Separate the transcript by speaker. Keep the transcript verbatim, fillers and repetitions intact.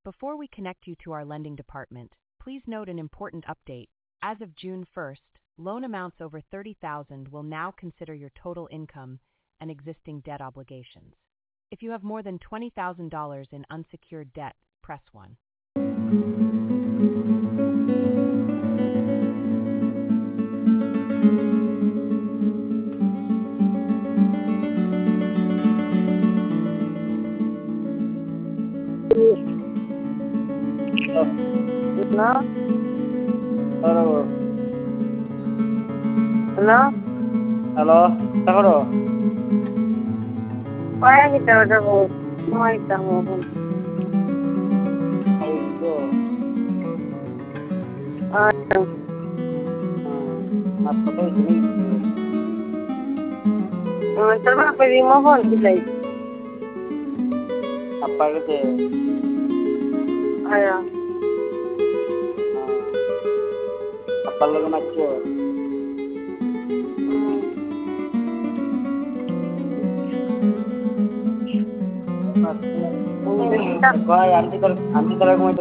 Speaker 1: Before we connect you to our lending department, please note an important update. As of June first, loan amounts over thirty thousand dollars will now consider your total income and existing debt obligations. If you have more than twenty thousand dollars in unsecured debt, press one.
Speaker 2: Hello? Hello? Hello?
Speaker 3: Hello? Takoro?
Speaker 2: Why kita udah mau mau kita mau
Speaker 3: Auto.
Speaker 2: ah
Speaker 3: Apa tuh ini?
Speaker 2: coba pwede mo phone kita
Speaker 3: Apa gitu?
Speaker 2: ayo
Speaker 3: Apa lagi macam?
Speaker 2: hmm
Speaker 3: Kau anti ter anti terlalu